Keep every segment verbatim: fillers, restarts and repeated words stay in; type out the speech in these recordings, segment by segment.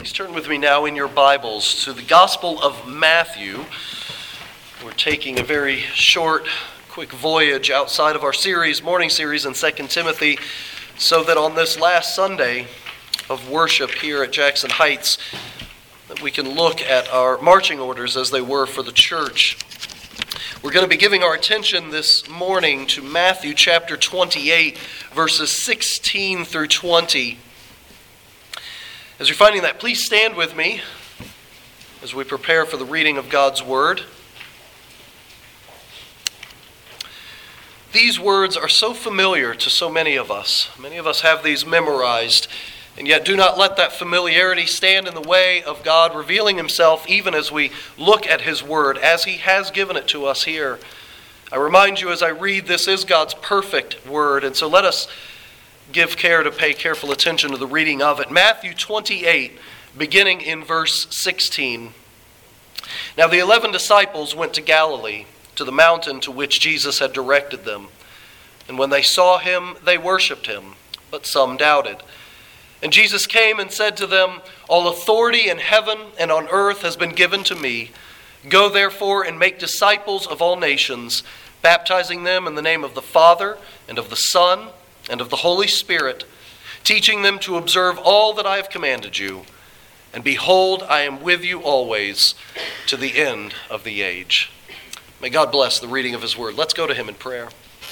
Please turn with me now in your Bibles to the Gospel of Matthew. We're taking a very short, quick voyage outside of our series, morning series in Second Timothy, so that on this last Sunday of worship here at Jackson Heights, that we can look at our marching orders as they were for the church. We're going to be giving our attention this morning to Matthew chapter twenty-eight, verses sixteen through twenty. As you're finding that, please stand with me as we prepare for the reading of God's Word. These words are so familiar to so many of us. Many of us have these memorized, and yet do not let that familiarity stand in the way of God revealing Himself even as we look at His Word, as He has given it to us here. I remind you as I read, this is God's perfect Word, and so let us give care to pay careful attention to the reading of it. Matthew twenty-eight, beginning in verse sixteen. Now the eleven disciples went to Galilee, to the mountain to which Jesus had directed them. And when they saw Him, they worshipped Him, but some doubted. And Jesus came and said to them, "All authority in heaven and on earth has been given to me. Go therefore and make disciples of all nations, baptizing them in the name of the Father and of the Son and of the Holy Spirit, teaching them to observe all that I have commanded you. And behold, I am with you always to the end of the age." May God bless the reading of His Word. Let's go to Him in prayer.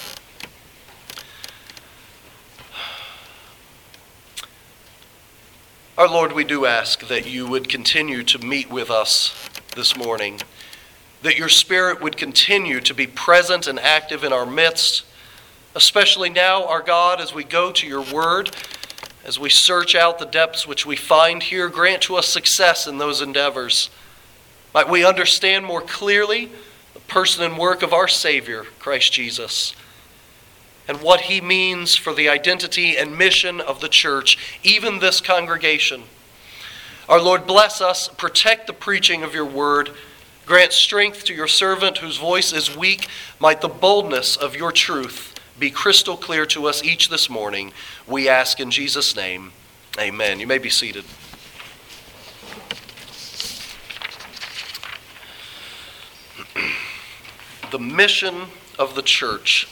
Our Lord, we do ask that you would continue to meet with us this morning, that your Spirit would continue to be present and active in our midst, especially now, our God, as we go to your word, as we search out the depths which we find here, grant to us success in those endeavors. Might we understand more clearly the person and work of our Savior, Christ Jesus, and what He means for the identity and mission of the church, even this congregation. Our Lord, bless us, protect the preaching of your word, grant strength to your servant whose voice is weak. Might the boldness of your truth be crystal clear to us each this morning. We ask in Jesus' name. Amen. You may be seated. The mission of the church.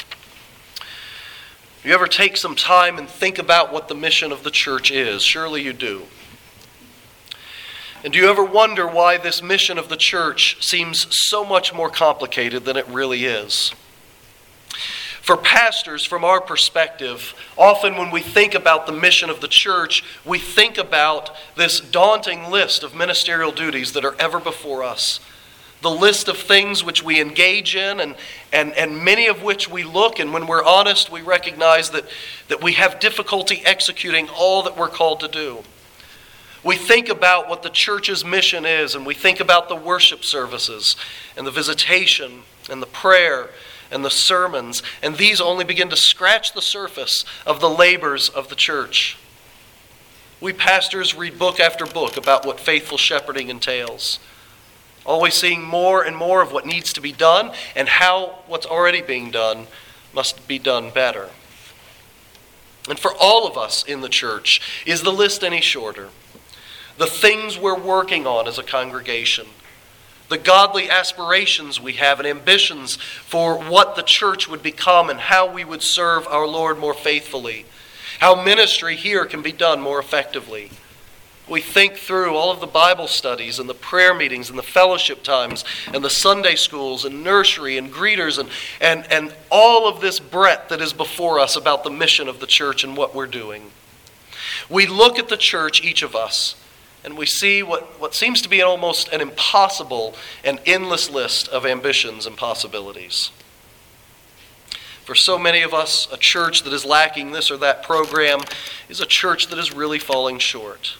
You ever take some time and think about what the mission of the church is? Surely you do. And do you ever wonder why this mission of the church seems so much more complicated than it really is? For pastors, from our perspective, often when we think about the mission of the church, we think about this daunting list of ministerial duties that are ever before us. The list of things which we engage in and, and, and many of which we look, and when we're honest, we recognize that, that we have difficulty executing all that we're called to do. We think about what the church's mission is, and we think about the worship services and the visitation and the prayer and the sermons, and these only begin to scratch the surface of the labors of the church. We pastors read book after book about what faithful shepherding entails, always seeing more and more of what needs to be done and how what's already being done must be done better. And for all of us in the church, is the list any shorter? The things we're working on as a congregation, the godly aspirations we have and ambitions for what the church would become and how we would serve our Lord more faithfully, how ministry here can be done more effectively. We think through all of the Bible studies and the prayer meetings and the fellowship times and the Sunday schools and nursery and greeters and, and, and all of this breadth that is before us about the mission of the church and what we're doing. We look at the church, each of us, and we see what, what seems to be an almost an impossible and endless list of ambitions and possibilities. For so many of us, a church that is lacking this or that program is a church that is really falling short.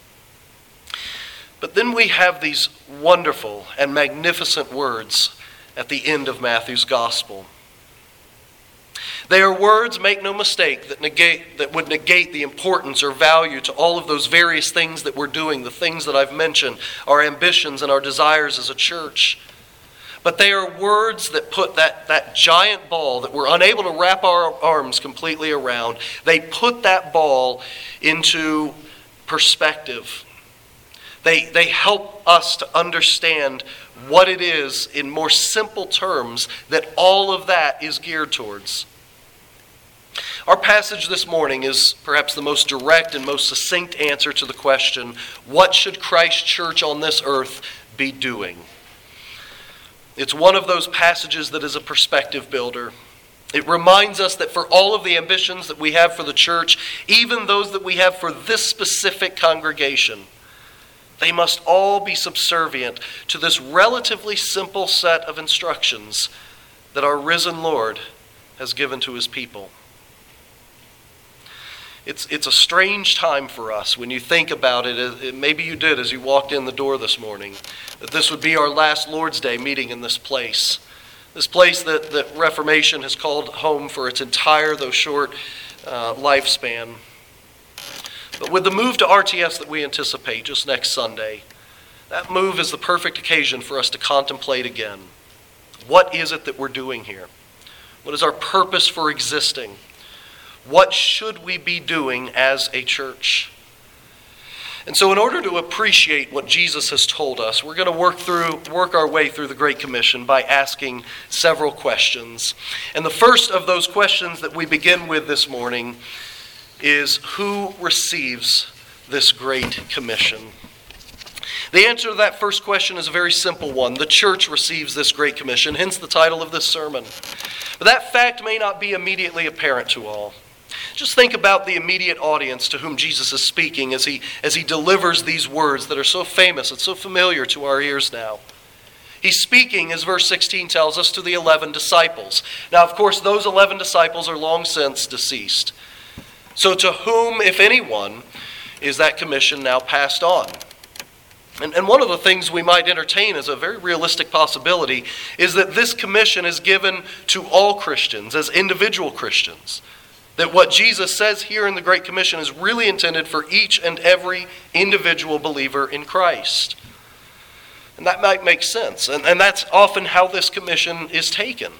But then we have these wonderful and magnificent words at the end of Matthew's gospel. They are words, make no mistake, that negate that would negate the importance or value to all of those various things that we're doing, the things that I've mentioned, our ambitions and our desires as a church. But they are words that put that, that giant ball that we're unable to wrap our arms completely around, they put that ball into perspective. They, they help us to understand what it is in more simple terms that all of that is geared towards. Our passage this morning is perhaps the most direct and most succinct answer to the question, what should Christ Church on this earth be doing? It's one of those passages that is a perspective builder. It reminds us that for all of the ambitions that we have for the church, even those that we have for this specific congregation, they must all be subservient to this relatively simple set of instructions that our risen Lord has given to his people. It's, it's a strange time for us when you think about it, it. Maybe you did as you walked in the door this morning, that this would be our last Lord's Day meeting in this place. This place that, that Reformation has called home for its entire, though short, uh, lifespan. But with the move to R T S that we anticipate just next Sunday, that move is the perfect occasion for us to contemplate again. What is it that we're doing here? What is our purpose for existing? What should we be doing as a church? And so in order to appreciate what Jesus has told us, we're going to work through, work our way through the Great Commission by asking several questions. And the first of those questions that we begin with this morning is, who receives this Great Commission? The answer to that first question is a very simple one. The church receives this Great Commission, hence the title of this sermon. But that fact may not be immediately apparent to all. Just think about the immediate audience to whom Jesus is speaking as he, as he delivers these words that are so famous and so familiar to our ears now. He's speaking, as verse sixteen tells us, to the eleven disciples. Now, of course, those eleven disciples are long since deceased. So to whom, if anyone, is that commission now passed on? And, and one of the things we might entertain as a very realistic possibility is that this commission is given to all Christians as individual Christians. That what Jesus says here in the Great Commission is really intended for each and every individual believer in Christ. And that might make sense. And, and that's often how this commission is taken.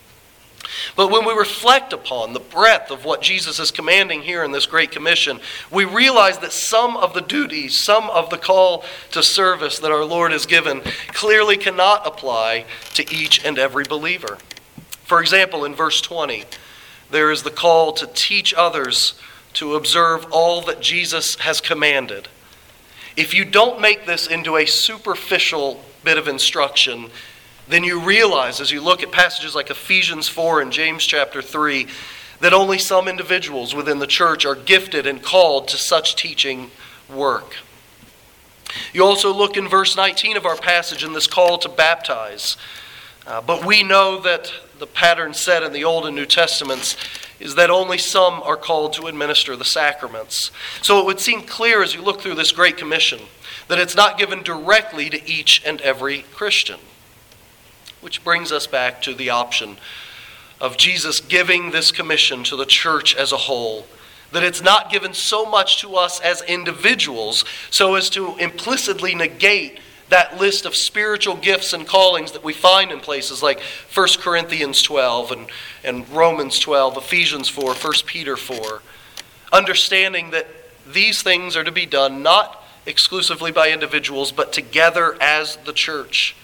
But when we reflect upon the breadth of what Jesus is commanding here in this Great Commission, we realize that some of the duties, some of the call to service that our Lord has given clearly cannot apply to each and every believer. For example, in verse twenty, there is the call to teach others to observe all that Jesus has commanded. If you don't make this into a superficial bit of instruction, then you realize as you look at passages like Ephesians four and James chapter three, that only some individuals within the church are gifted and called to such teaching work. You also look in verse nineteen of our passage in this call to baptize. Uh, but we know that the pattern set in the Old and New Testaments is that only some are called to administer the sacraments. So it would seem clear as you look through this Great Commission that it's not given directly to each and every Christian. Which brings us back to the option of Jesus giving this commission to the church as a whole. That it's not given so much to us as individuals so as to implicitly negate that list of spiritual gifts and callings that we find in places like First Corinthians twelve and, and Romans twelve, Ephesians four, First Peter four. Understanding that these things are to be done not exclusively by individuals, but together as the church.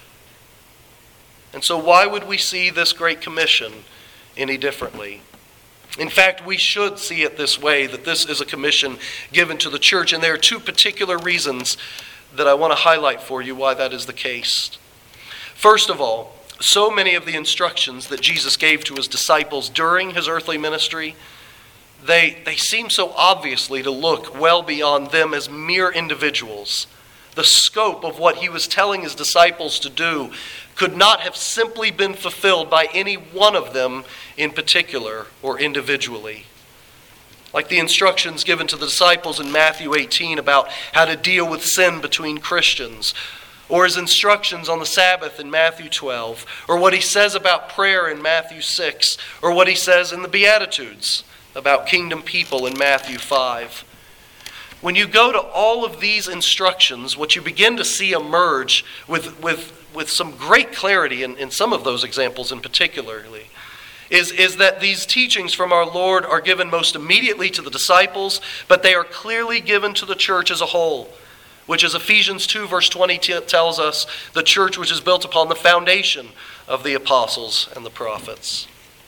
And so why would we see this Great Commission any differently? In fact, we should see it this way, that this is a commission given to the church. And there are two particular reasons that I want to highlight for you why that is the case. First of all, so many of the instructions that Jesus gave to his disciples during his earthly ministry, they, they seem so obviously to look well beyond them as mere individuals. The scope of what he was telling his disciples to do could not have simply been fulfilled by any one of them in particular or individually. Like the instructions given to the disciples in Matthew eighteen about how to deal with sin between Christians, or his instructions on the Sabbath in Matthew twelve, or what he says about prayer in Matthew six, or what he says in the Beatitudes about kingdom people in Matthew five. When you go to all of these instructions, what you begin to see emerge with, with, with some great clarity in, in some of those examples in particularly, Is, is that these teachings from our Lord are given most immediately to the disciples, but they are clearly given to the church as a whole, which, as Ephesians two verse twenty t- tells us, the church which is built upon the foundation of the apostles and the prophets.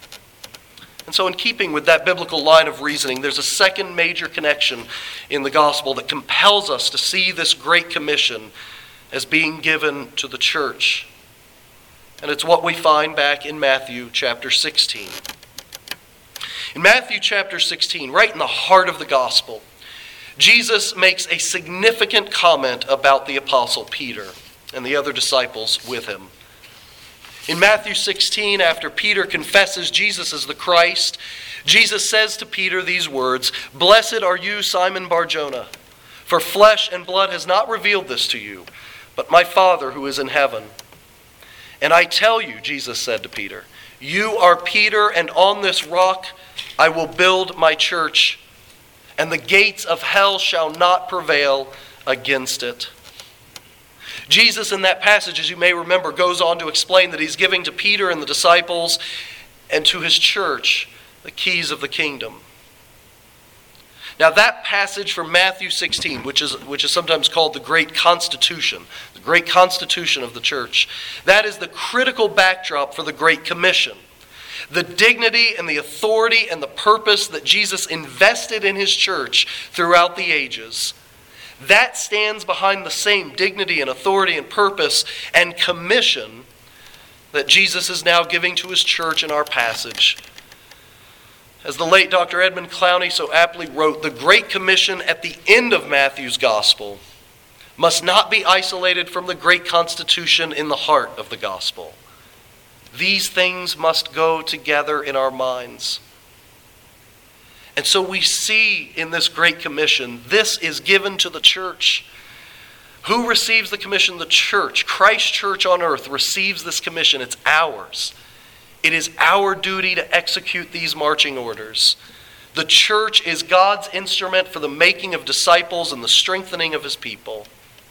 And so in keeping with that biblical line of reasoning, there's a second major connection in the gospel that compels us to see this Great Commission as being given to the church. And it's what we find back in Matthew chapter sixteen. In Matthew chapter sixteen, right in the heart of the gospel, Jesus makes a significant comment about the apostle Peter and the other disciples with him. In Matthew sixteen, after Peter confesses Jesus as the Christ, Jesus says to Peter these words, "Blessed are you, Simon Bar-Jonah, for flesh and blood has not revealed this to you, but my Father who is in heaven. And I tell you," Jesus said to Peter, "you are Peter, and on this rock I will build my church, and the gates of hell shall not prevail against it." Jesus in that passage, as you may remember, goes on to explain that he's giving to Peter and the disciples and to his church the keys of the kingdom. Now that passage from Matthew sixteen, which is, which is sometimes called the Great Constitution, the Great Constitution of the church, that is the critical backdrop for the Great Commission. The dignity and the authority and the purpose that Jesus invested in his church throughout the ages, that stands behind the same dignity and authority and purpose and commission that Jesus is now giving to his church in our passage. As the late Doctor Edmund Clowney so aptly wrote, the Great Commission at the end of Matthew's Gospel must not be isolated from the Great Constitution in the heart of the Gospel. These things must go together in our minds. And so we see in this Great Commission, this is given to the church. Who receives the commission? The church. Christ's church on earth receives this commission. It's ours. It is our duty to execute these marching orders. The church is God's instrument for the making of disciples and the strengthening of his people.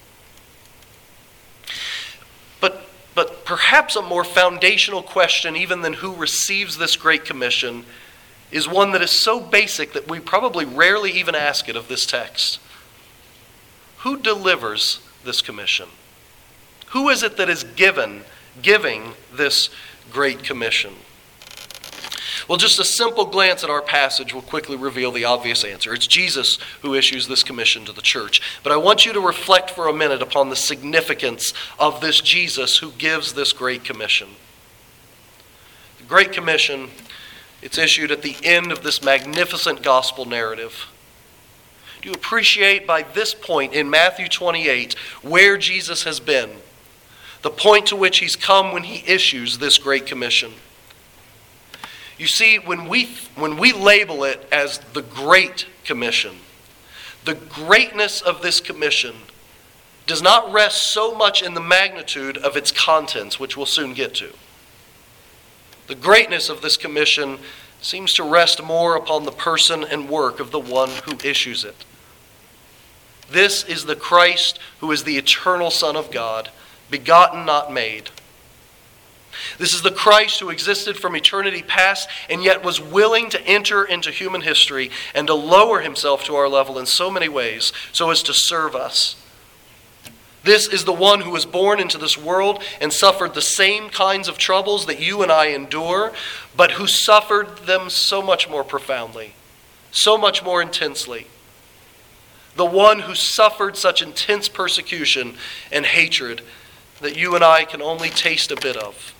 But, but perhaps a more foundational question, even than who receives this Great Commission, is one that is so basic that we probably rarely even ask it of this text. Who delivers this commission? Who is it that is given, giving this Great Commission? Well, just a simple glance at our passage will quickly reveal the obvious answer. It's Jesus who issues this commission to the church. But I want you to reflect for a minute upon the significance of this Jesus who gives this Great Commission. The Great Commission, it's issued at the end of this magnificent gospel narrative. Do you appreciate by this point in Matthew twenty-eight where Jesus has been? The point to which he's come when he issues this Great Commission. You see, when we, when we label it as the Great Commission, the greatness of this commission does not rest so much in the magnitude of its contents, which we'll soon get to. The greatness of this commission seems to rest more upon the person and work of the one who issues it. This is the Christ who is the eternal Son of God, begotten, not made. This is the Christ who existed from eternity past and yet was willing to enter into human history and to lower himself to our level in so many ways so as to serve us. This is the one who was born into this world and suffered the same kinds of troubles that you and I endure, but who suffered them so much more profoundly, so much more intensely. The one who suffered such intense persecution and hatred that you and I can only taste a bit of.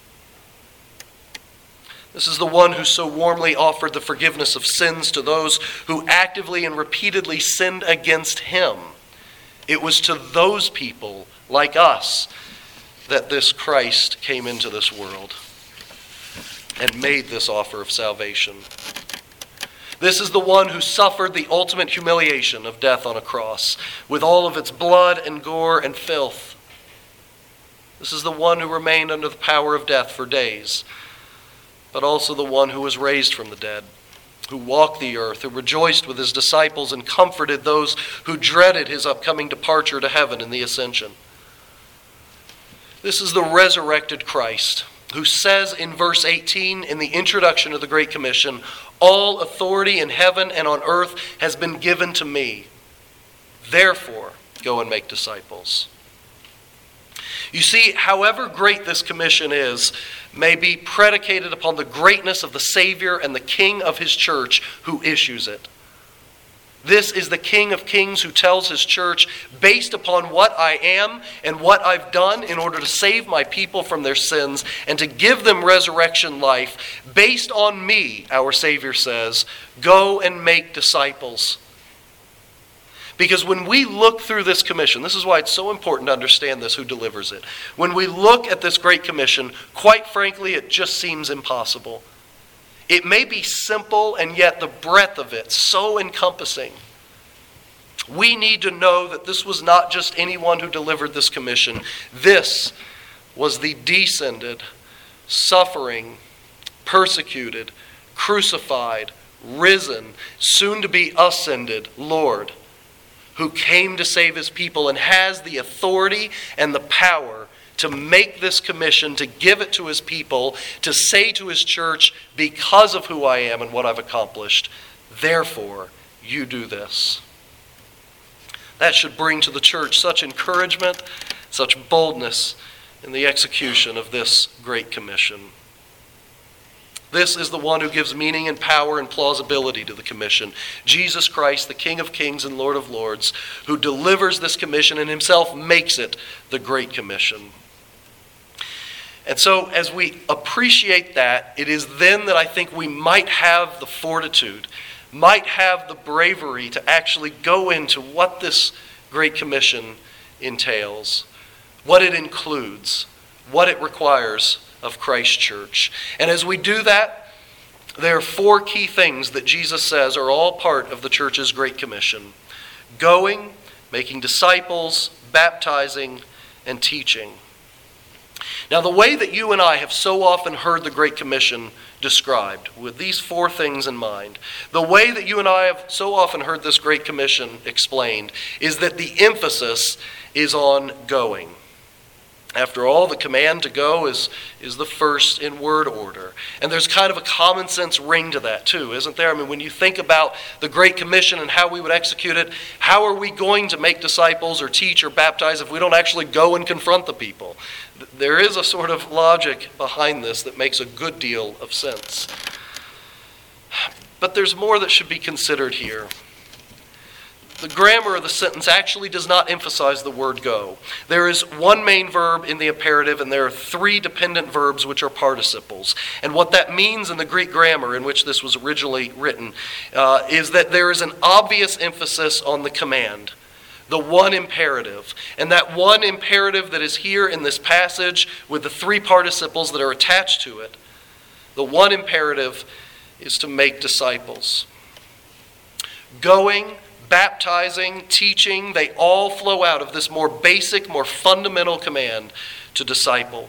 This is the one who so warmly offered the forgiveness of sins to those who actively and repeatedly sinned against him. It was to those people like us that this Christ came into this world and made this offer of salvation. This is the one who suffered the ultimate humiliation of death on a cross with all of its blood and gore and filth. This is the one who remained under the power of death for days, but also the one who was raised from the dead, who walked the earth, who rejoiced with his disciples and comforted those who dreaded his upcoming departure to heaven in the ascension. This is the resurrected Christ, who says in verse eighteen in the introduction of the Great Commission, "All authority in heaven and on earth has been given to me. Therefore, Go and make disciples. You see, however great this commission is, may be predicated upon the greatness of the Savior and the King of his church who issues it. This is the King of Kings who tells his church, based upon what I am and what I've done in order to save my people from their sins and to give them resurrection life, based on me, our Savior says, go and make disciples. Because when we look through this commission, this is why it's so important to understand this, who delivers it. When we look at this great commission, quite frankly, it just seems impossible. It may be simple, and yet the breadth of it so encompassing. We need to know that this was not just anyone who delivered this commission. This was the descended, suffering, persecuted, crucified, risen, soon to be ascended Lord, who came to save his people and has the authority and the power to make this commission, to give it to his people, to say to his church, because of who I am and what I've accomplished, therefore you do this. That should bring to the church such encouragement, such boldness in the execution of this great commission. This is the one who gives meaning and power and plausibility to the commission. Jesus Christ, the King of Kings and Lord of Lords, who delivers this commission and himself makes it the Great Commission. And so as we appreciate that, it is then that I think we might have the fortitude, might have the bravery to actually go into what this Great Commission entails, what it includes, what it requires of Christ's church. And as we do that, there are four key things that Jesus says are all part of the church's Great Commission: going, making disciples, baptizing, and teaching. Now, the way that you and I have so often heard the Great Commission described, with these four things in mind, the way that you and I have so often heard this Great Commission explained is that the emphasis is on going. After all, the command to go is, is the first in word order. And there's kind of a common sense ring to that too, isn't there? I mean, when you think about the Great Commission and how we would execute it, how are we going to make disciples or teach or baptize if we don't actually go and confront the people? There is a sort of logic behind this that makes a good deal of sense. But there's more that should be considered here. The grammar of the sentence actually does not emphasize the word go. There is one main verb in the imperative, and there are three dependent verbs which are participles. And what that means in the Greek grammar in which this was originally written uh, is that there is an obvious emphasis on the command, the one imperative. And that one imperative that is here in this passage with the three participles that are attached to it, the one imperative is to make disciples. Going, baptizing, teaching, they all flow out of this more basic, more fundamental command to disciple.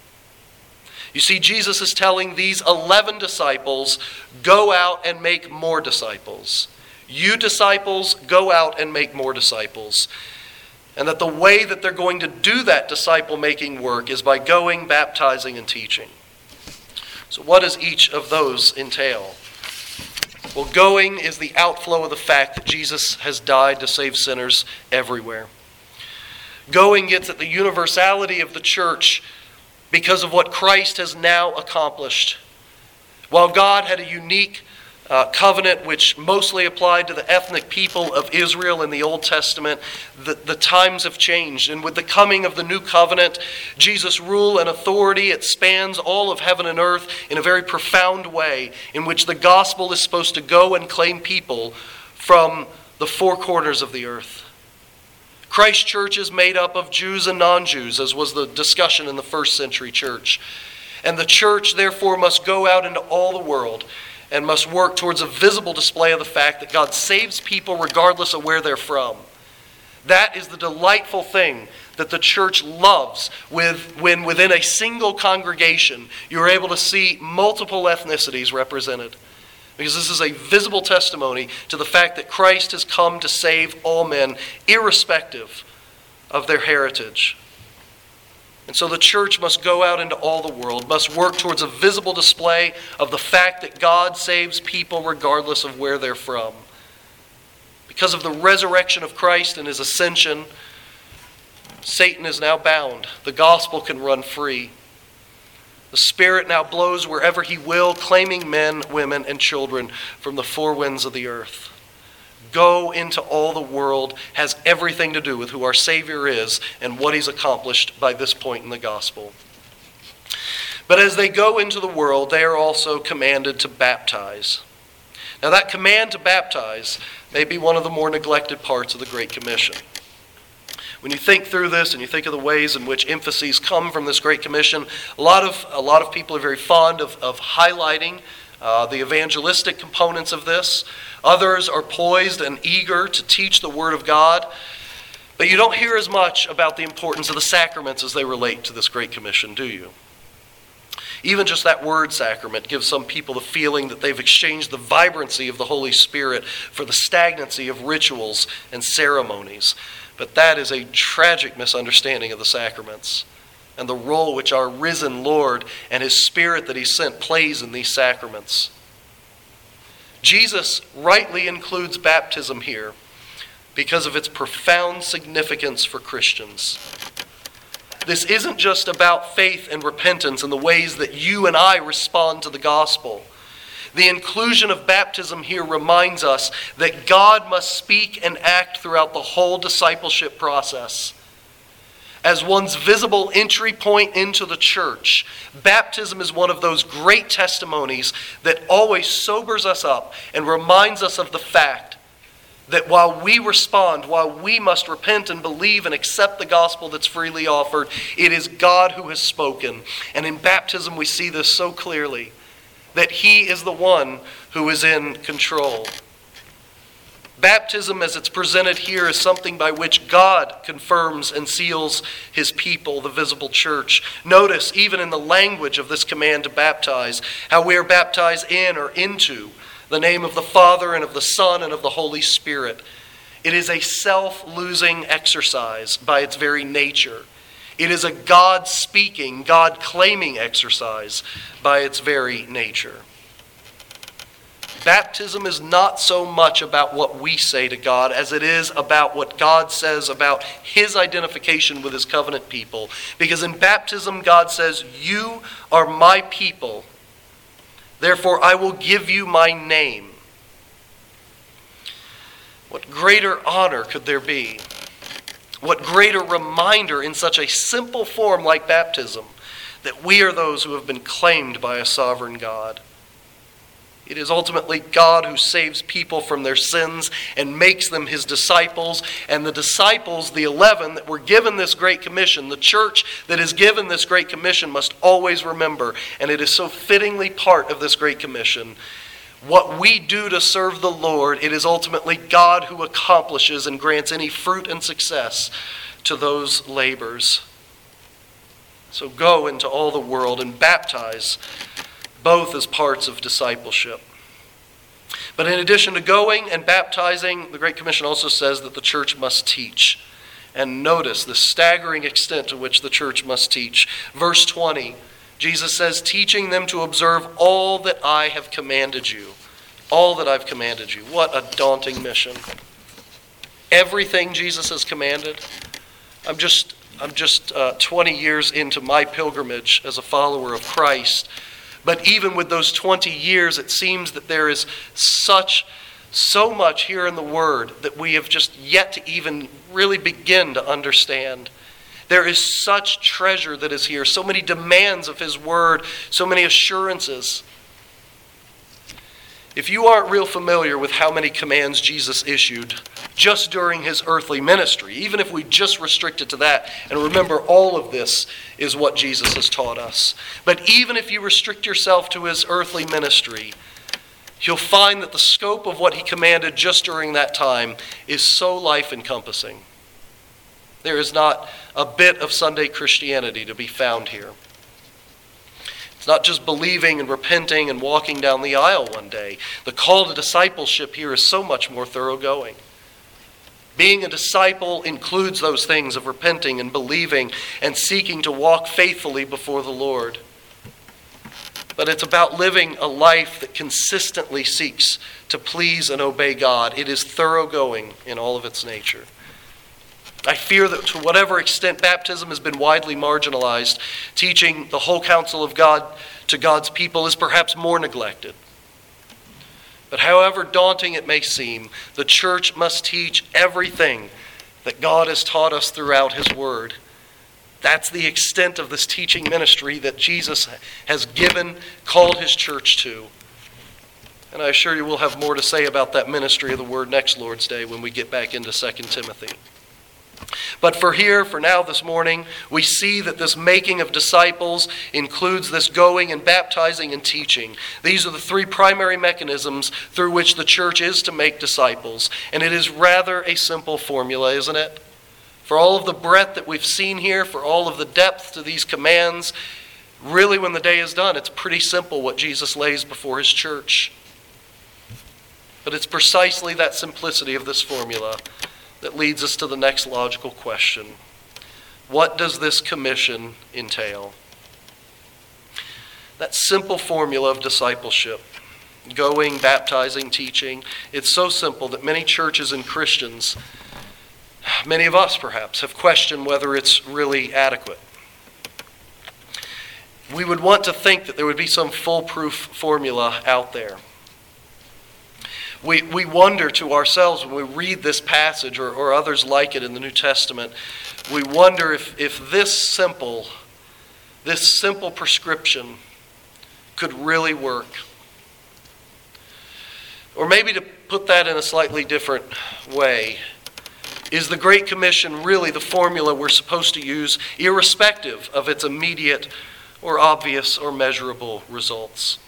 You see, Jesus is telling these eleven disciples, go out and make more disciples. You disciples, go out and make more disciples. And that the way that they're going to do that disciple-making work is by going, baptizing, and teaching. So what does each of those entail? Well, going is the outflow of the fact that Jesus has died to save sinners everywhere. Going gets at the universality of the church because of what Christ has now accomplished. While God had a unique uh, covenant which mostly applied to the ethnic people of Israel in the Old Testament, the, the times have changed. And with the coming of the new covenant, Jesus' rule and authority, it spans all of heaven and earth in a very profound way, in which the gospel is supposed to go and claim people from the four corners of the earth. Christ's church is made up of Jews and non-Jews, as was the discussion in the first century church. And the church, therefore, must go out into all the world and must work towards a visible display of the fact that God saves people regardless of where they're from. That is the delightful thing that the church loves, with, when within a single congregation you're able to see multiple ethnicities represented. Because this is a visible testimony to the fact that Christ has come to save all men, irrespective of their heritage. And so the church must go out into all the world, must work towards a visible display of the fact that God saves people regardless of where they're from. Because of the resurrection of Christ and his ascension, Satan is now bound. The gospel can run free. The Spirit now blows wherever he will, claiming men, women, and children from the four winds of the earth. Go into all the world has everything to do with who our Savior is and what he's accomplished by this point in the gospel. But as they go into the world, they are also commanded to baptize. Now that command to baptize may be one of the more neglected parts of the Great Commission. When you think through this and you think of the ways in which emphases come from this Great Commission, a lot of a lot of people are very fond of, of highlighting uh, the evangelistic components of this. Others are poised and eager to teach the Word of God. But you don't hear as much about the importance of the sacraments as they relate to this Great Commission, do you? Even just that word sacrament gives some people the feeling that they've exchanged the vibrancy of the Holy Spirit for the stagnancy of rituals and ceremonies. But that is a tragic misunderstanding of the sacraments and the role which our risen Lord and his Spirit that he sent plays in these sacraments. Jesus rightly includes baptism here because of its profound significance for Christians. This isn't just about faith and repentance and the ways that you and I respond to the gospel. The inclusion of baptism here reminds us that God must speak and act throughout the whole discipleship process. As one's visible entry point into the church, baptism is one of those great testimonies that always sobers us up and reminds us of the fact that while we respond, while we must repent and believe and accept the gospel that's freely offered, it is God who has spoken. And in baptism we see this so clearly, that he is the one who is in control. Baptism, as it's presented here, is something by which God confirms and seals his people, the visible church. Notice, even in the language of this command to baptize, how we are baptized in or into the name of the Father and of the Son and of the Holy Spirit. It is a self-losing exercise by its very nature. It is a God-speaking, God-claiming exercise by its very nature. Baptism is not so much about what we say to God as it is about what God says about his identification with his covenant people. Because in baptism, God says, "You are my people. Therefore, I will give you my name." What greater honor could there be? What greater reminder in such a simple form like baptism that we are those who have been claimed by a sovereign God. It is ultimately God who saves people from their sins and makes them his disciples. And the disciples, the eleven that were given this great commission, the church that is given this great commission must always remember, and it is so fittingly part of this great commission, what we do to serve the Lord, it is ultimately God who accomplishes and grants any fruit and success to those labors. So go into all the world and baptize, both as parts of discipleship. But in addition to going and baptizing, the Great Commission also says that the church must teach. And notice the staggering extent to which the church must teach. Verse twenty, Jesus says, teaching them to observe all that I have commanded you. All that I've commanded you. What a daunting mission. Everything Jesus has commanded. I'm just, I'm just uh, twenty years into my pilgrimage as a follower of Christ. But even with those twenty years, it seems that there is such, so much here in the Word that we have just yet to even really begin to understand. There is such treasure that is here, so many demands of his Word, so many assurances. If you aren't real familiar with how many commands Jesus issued just during his earthly ministry, even if we just restrict it to that, and remember all of this is what Jesus has taught us. But even if you restrict yourself to his earthly ministry, you'll find that the scope of what he commanded just during that time is so life-encompassing. There is not a bit of Sunday Christianity to be found here. It's not just believing and repenting and walking down the aisle one day. The call to discipleship here is so much more thoroughgoing. Being a disciple includes those things of repenting and believing and seeking to walk faithfully before the Lord. But it's about living a life that consistently seeks to please and obey God. It is thoroughgoing in all of its nature. I fear that to whatever extent baptism has been widely marginalized, teaching the whole counsel of God to God's people is perhaps more neglected. But however daunting it may seem, the church must teach everything that God has taught us throughout His Word. That's the extent of this teaching ministry that Jesus has given, called His church to. And I assure you we'll have more to say about that ministry of the Word next Lord's Day when we get back into Second Timothy. But for here, for now this morning, we see that this making of disciples includes this going and baptizing and teaching. These are the three primary mechanisms through which the church is to make disciples. And it is rather a simple formula, isn't it? For all of the breadth that we've seen here, for all of the depth to these commands, really when the day is done, it's pretty simple what Jesus lays before His church. But it's precisely that simplicity of this formula that leads us to the next logical question. What does this commission entail? That simple formula of discipleship, going, baptizing, teaching, it's so simple that many churches and Christians, many of us perhaps, have questioned whether it's really adequate. We would want to think that there would be some foolproof formula out there. We we wonder to ourselves when we read this passage or, or others like it in the New Testament, we wonder if, if this simple, this simple prescription could really work. Or maybe to put that in a slightly different way, is the Great Commission really the formula we're supposed to use irrespective of its immediate or obvious or measurable results?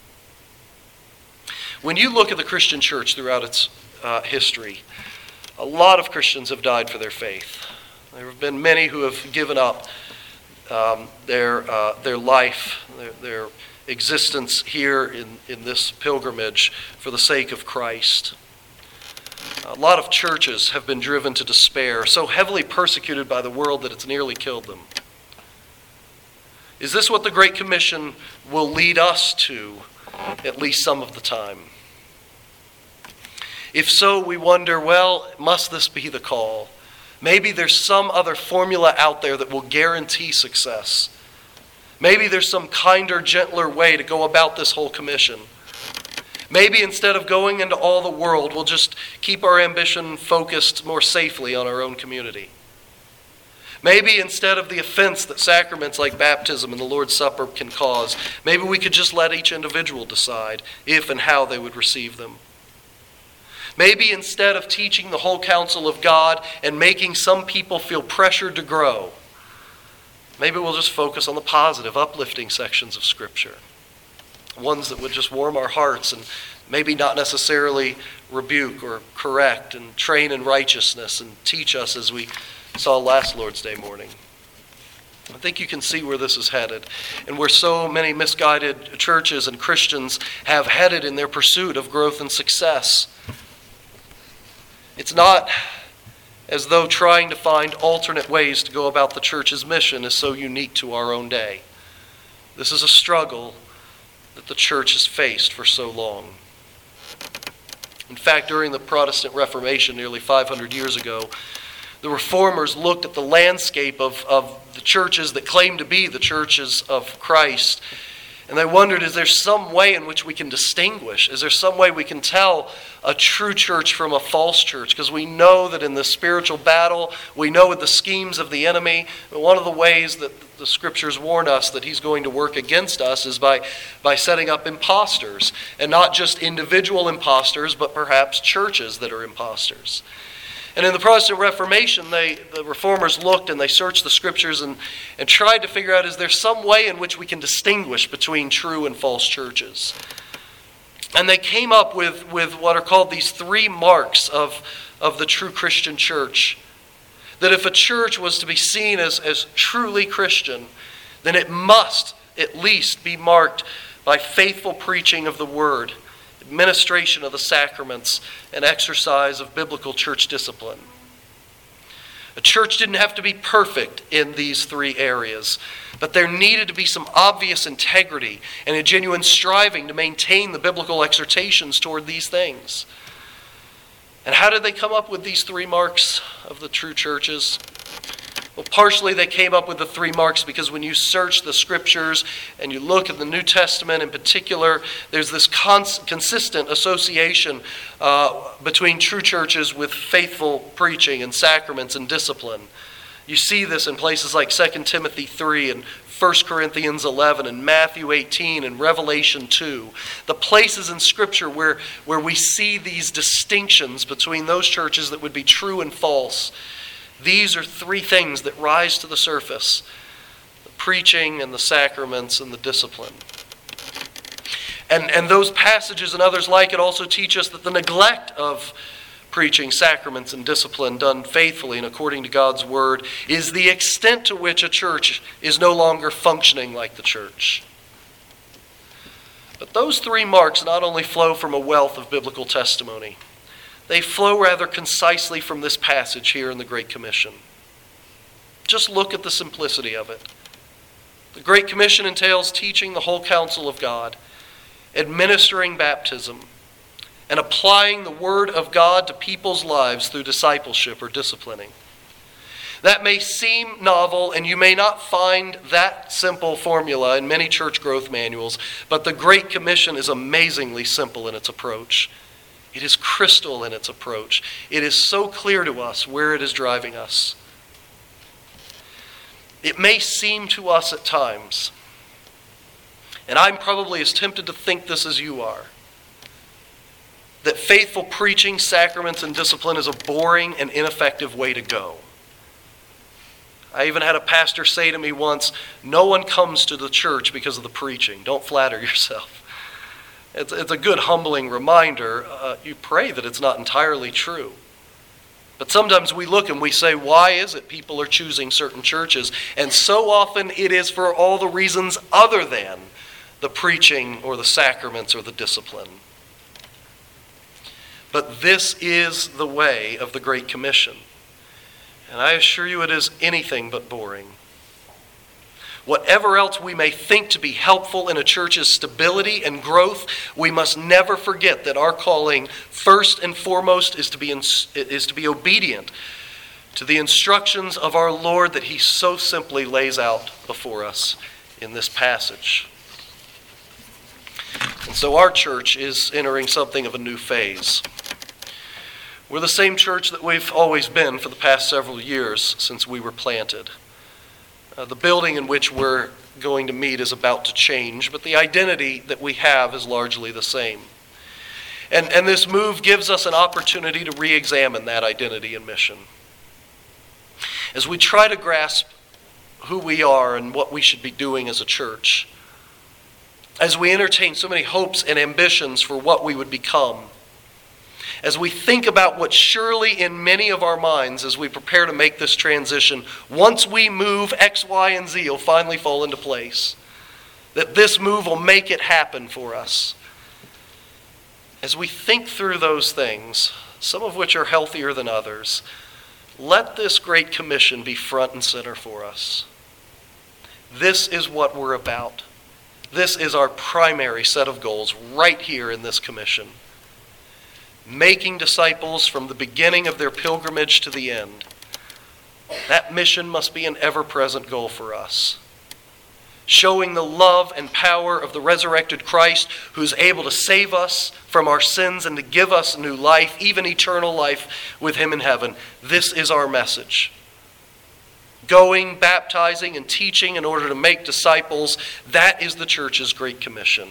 When you look at the Christian church throughout its uh, history, a lot of Christians have died for their faith. There have been many who have given up um, their uh, their life, their, their existence here in, in this pilgrimage for the sake of Christ. A lot of churches have been driven to despair, so heavily persecuted by the world that it's nearly killed them. Is this what the Great Commission will lead us to, at least some of the time? If so, we wonder, well, must this be the call? Maybe there's some other formula out there that will guarantee success. Maybe there's some kinder, gentler way to go about this whole commission. Maybe instead of going into all the world, we'll just keep our ambition focused more safely on our own community. Maybe instead of the offense that sacraments like baptism and the Lord's Supper can cause, maybe we could just let each individual decide if and how they would receive them. Maybe instead of teaching the whole counsel of God and making some people feel pressured to grow, maybe we'll just focus on the positive, uplifting sections of Scripture. Ones that would just warm our hearts and maybe not necessarily rebuke or correct and train in righteousness and teach us as we saw last Lord's Day morning. I think you can see where this is headed and where so many misguided churches and Christians have headed in their pursuit of growth and success. It's not as though trying to find alternate ways to go about the church's mission is so unique to our own day. This is a struggle that the church has faced for so long. In fact, during the Protestant Reformation nearly five hundred years ago, the Reformers looked at the landscape of, of the churches that claim to be the churches of Christ, and they wondered, is there some way in which we can distinguish? Is there some way we can tell a true church from a false church? Because we know that in the spiritual battle, we know with the schemes of the enemy, one of the ways that the Scriptures warn us that he's going to work against us is by, by setting up imposters. And not just individual imposters, but perhaps churches that are imposters. And in the Protestant Reformation, they, the Reformers looked and they searched the Scriptures and, and tried to figure out, is there some way in which we can distinguish between true and false churches? And they came up with, with what are called these three marks of, of the true Christian church. That if a church was to be seen as, as truly Christian, then it must at least be marked by faithful preaching of the Word, administration of the sacraments, and exercise of biblical church discipline. A church didn't have to be perfect in these three areas, but there needed to be some obvious integrity and a genuine striving to maintain the biblical exhortations toward these things. And how did they come up with these three marks of the true churches? Well, partially they came up with the three marks because when you search the scriptures and you look at the New Testament in particular, there's this cons- consistent association uh, between true churches with faithful preaching and sacraments and discipline. You see this in places like Second Timothy three and First Corinthians eleven and Matthew eighteen and Revelation two. The places in Scripture where, where we see these distinctions between those churches that would be true and false. These are three things that rise to the surface: the preaching and the sacraments and the discipline. And, and those passages and others like it also teach us that the neglect of preaching, sacraments, and discipline done faithfully and according to God's word is the extent to which a church is no longer functioning like the church. But those three marks not only flow from a wealth of biblical testimony, they flow rather concisely from this passage here in the Great Commission. Just look at the simplicity of it. The Great Commission entails teaching the whole counsel of God, administering baptism, and applying the Word of God to people's lives through discipleship or disciplining. That may seem novel, and you may not find that simple formula in many church growth manuals, but the Great Commission is amazingly simple in its approach. It is crystal in its approach. It is so clear to us where it is driving us. It may seem to us at times, and I'm probably as tempted to think this as you are, that faithful preaching, sacraments, and discipline is a boring and ineffective way to go. I even had a pastor say to me once, "No one comes to the church because of the preaching. Don't flatter yourself." It's, it's a good humbling reminder. Uh, you pray that it's not entirely true. But sometimes we look and we say, why is it people are choosing certain churches? And so often it is for all the reasons other than the preaching or the sacraments or the discipline. But this is the way of the Great Commission. And I assure you it is anything but boring. Whatever else we may think to be helpful in a church's stability and growth, we must never forget that our calling, first and foremost, is to be in, is to be obedient to the instructions of our Lord that he so simply lays out before us in this passage. And so our church is entering something of a new phase. We're the same church that we've always been for the past several years since we were planted. Uh, the building in which we're going to meet is about to change, but the identity that we have is largely the same. And, and this move gives us an opportunity to re-examine that identity and mission. As we try to grasp who we are and what we should be doing as a church, as we entertain so many hopes and ambitions for what we would become, as we think about what surely in many of our minds as we prepare to make this transition, once we move X, Y, and Z will finally fall into place. That this move will make it happen for us. As we think through those things, some of which are healthier than others, let this Great Commission be front and center for us. This is what we're about. This is our primary set of goals right here in this commission. Making disciples from the beginning of their pilgrimage to the end. That mission must be an ever-present goal for us. Showing the love and power of the resurrected Christ who is able to save us from our sins and to give us new life, even eternal life with him in heaven. This is our message. Going, baptizing, and teaching in order to make disciples, that is the church's Great Commission.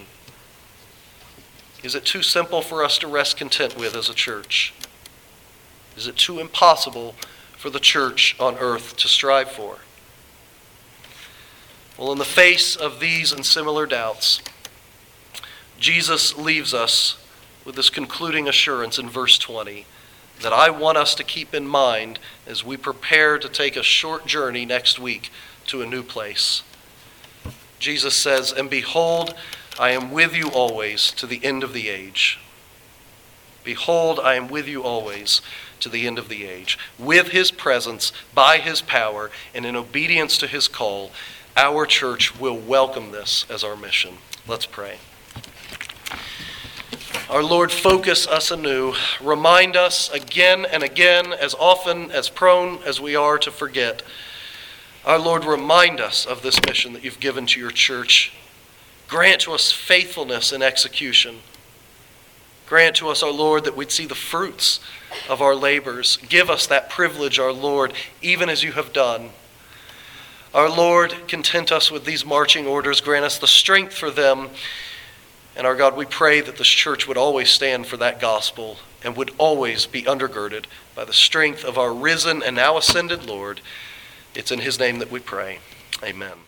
Is it too simple for us to rest content with as a church? Is it too impossible for the church on earth to strive for? Well, in the face of these and similar doubts, Jesus leaves us with this concluding assurance in verse twenty that I want us to keep in mind as we prepare to take a short journey next week to a new place. Jesus says, "And behold, I am with you always to the end of the age." Behold, I am with you always to the end of the age. With his presence, by his power, and in obedience to his call, our church will welcome this as our mission. Let's pray. Our Lord, focus us anew. Remind us again and again, as often as prone as we are to forget. Our Lord, remind us of this mission that you've given to your church. Grant to us faithfulness in execution. Grant to us, our Lord, that we'd see the fruits of our labors. Give us that privilege, our Lord, even as you have done. Our Lord, content us with these marching orders. Grant us the strength for them. And our God, we pray that this church would always stand for that gospel and would always be undergirded by the strength of our risen and now ascended Lord. It's in his name that we pray. Amen.